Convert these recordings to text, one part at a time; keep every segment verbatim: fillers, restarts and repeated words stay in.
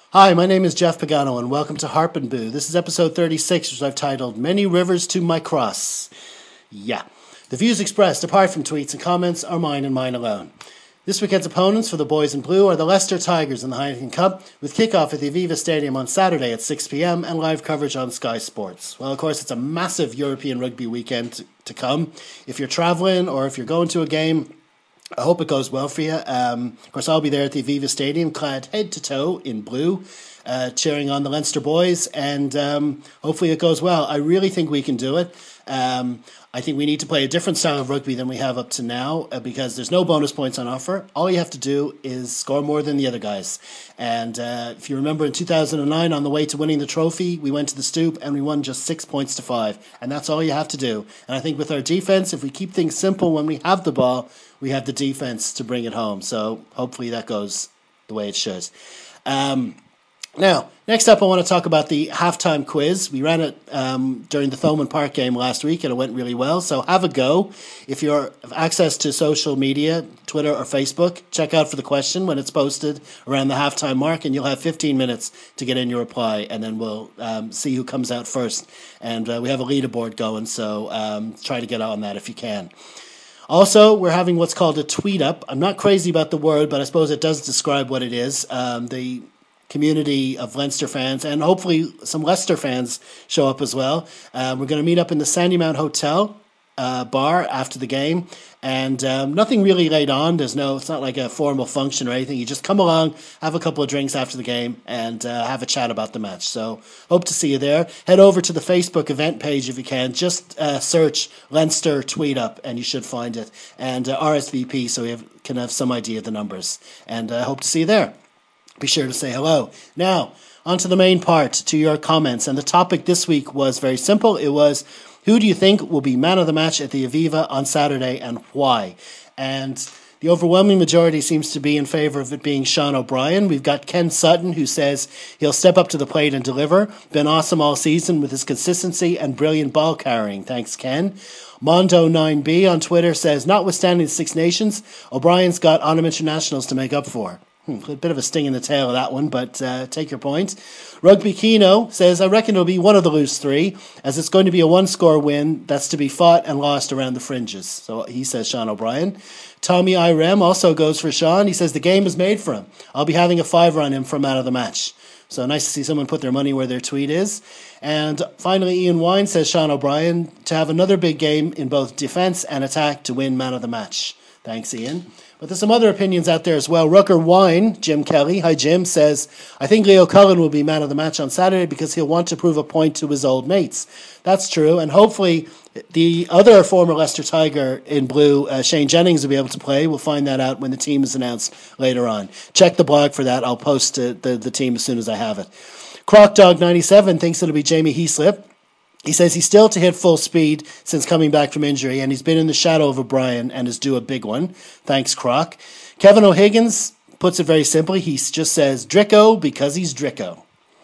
Hi, my name is Jeff Pagano, and welcome to Harp and Boo. This is episode thirty-six, which I've titled Many Rivers to My Cross. Yeah. The views expressed, apart from tweets and comments, are mine and mine alone. This weekend's opponents for the boys in blue are the Leicester Tigers in the Heineken Cup, with kickoff at the Aviva Stadium on Saturday at six p.m. and live coverage on Sky Sports. Well, of course, it's a massive European rugby weekend to, to come. If you're travelling or if you're going to a game, I hope it goes well for you. Um, of course, I'll be there at the Aviva Stadium, clad head to toe in blue, uh, cheering on the Leinster boys, and um, hopefully it goes well. I really think we can do it. Um, I think we need to play a different style of rugby than we have up to now uh, because there's no bonus points on offer. All you have to do is score more than the other guys. And uh, if you remember in two thousand nine, on the way to winning the trophy, we went to the Stoop and we won just six points to five. And that's all you have to do. And I think with our defense, if we keep things simple when we have the ball, we have the defense to bring it home. So hopefully that goes the way it should. Um, now, next up, I want to talk about the halftime quiz. We ran it um, during the Thomond Park game last week, and it went really well. So have a go. If you have access to social media, Twitter or Facebook, check out for the question when it's posted around the halftime mark, and you'll have fifteen minutes to get in your reply, and then we'll um, see who comes out first. And uh, we have a leaderboard going, so um, try to get on that if you can. Also, we're having what's called a tweet up. I'm not crazy about the word, but I suppose it does describe what it is. Um, the community of Leinster fans, and hopefully some Leicester fans show up as well. Uh, we're going to meet up in the Sandymount Hotel uh, bar after the game, and um, nothing really laid on. There's no, it's not like a formal function or anything. You just come along, have a couple of drinks after the game, and uh, have a chat about the match. So hope to see you there. Head over to the Facebook event page if you can. Just uh, search Leinster Tweet Up, and you should find it. And uh, R S V P, so we have, can have some idea of the numbers. And I uh, hope to see you there. Be sure to say hello. Now, on to the main part, to your comments. And the topic this week was very simple. It was, who do you think will be man of the match at the Aviva on Saturday and why? And the overwhelming majority seems to be in favour of it being Sean O'Brien. We've got Ken Sutton, who says he'll step up to the plate and deliver. Been awesome all season with his consistency and brilliant ball carrying. Thanks, Ken. Mondo nine B on Twitter says, notwithstanding the Six Nations, O'Brien's got Autumn Internationals to make up for. Hmm, a bit of a sting in the tail of that one, but uh, take your point. Rugby Kino says, I reckon it'll be one of the loose three, as it's going to be a one-score win that's to be fought and lost around the fringes. So he says Sean O'Brien. Tommy Irem also goes for Sean. He says the game is made for him. I'll be having a fiver on him from out of the match. So nice to see someone put their money where their tweet is. And finally, Ian Wine says Sean O'Brien to have another big game in both defence and attack to win man of the match. Thanks, Ian. But there's some other opinions out there as well. Rucker Wine, Jim Kelly, hi Jim, says, I think Leo Cullen will be man of the match on Saturday because he'll want to prove a point to his old mates. That's true, and hopefully the other former Leicester Tiger in blue, uh, Shane Jennings, will be able to play. We'll find that out when the team is announced later on. Check the blog for that. I'll post uh, the, the team as soon as I have it. Crocdog ninety-seven thinks it'll be Jamie Heaslip. He says he's still to hit full speed since coming back from injury, and he's been in the shadow of O'Brien and is due a big one. Thanks, Croc. Kevin O'Higgins puts it very simply. He just says Dricko because he's Dricko.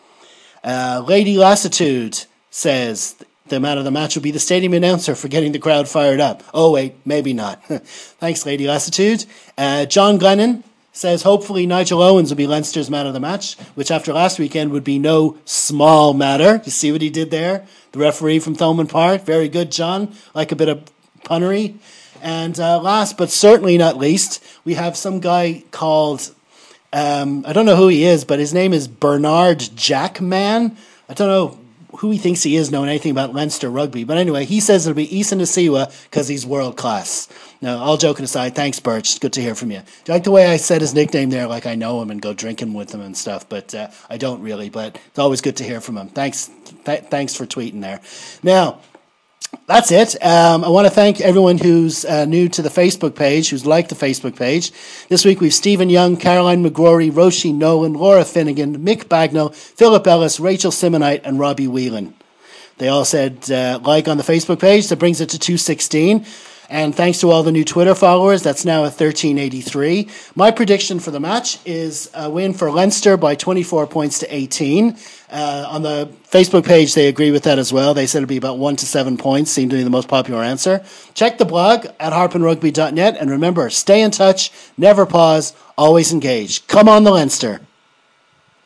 Uh, Lady Lassitude says the man of the match will be the stadium announcer for getting the crowd fired up. Oh, wait, maybe not. Thanks, Lady Lassitude. Uh, John Glennon says hopefully Nigel Owens will be Leinster's man of the match, which after last weekend would be no small matter. You see what he did there? The referee from Thomond Park. Very good, John. Like a bit of punnery. And uh, last but certainly not least, we have some guy called, um, I don't know who he is, but his name is Bernard Jackman. I don't know who he thinks he is knowing anything about Leinster rugby. But anyway, he says it'll be Isan Asiwa because he's world class. Now, all joking aside, thanks, Birch. Good to hear from you. Do you like the way I said his nickname there, like I know him and go drinking with him and stuff? But uh, I don't really, but it's always good to hear from him. Thanks th- thanks for tweeting there. Now, that's it. Um, I want to thank everyone who's uh, new to the Facebook page, who's liked the Facebook page. This week we've Stephen Young, Caroline McGrory, Roshi Nolan, Laura Finnegan, Mick Bagnall, Philip Ellis, Rachel Simonite, and Robbie Whelan. They all said uh, like on the Facebook page. That brings it to two sixteen. And thanks to all the new Twitter followers, that's now at thirteen eighty-three. My prediction for the match is a win for Leinster by twenty-four points to eighteen. Uh, on the Facebook page, they agree with that as well. They said it'd be about one to seven points, seemed to be the most popular answer. Check the blog at harp and rugby dot net, and remember, stay in touch, never pause, always engage. Come on the Leinster.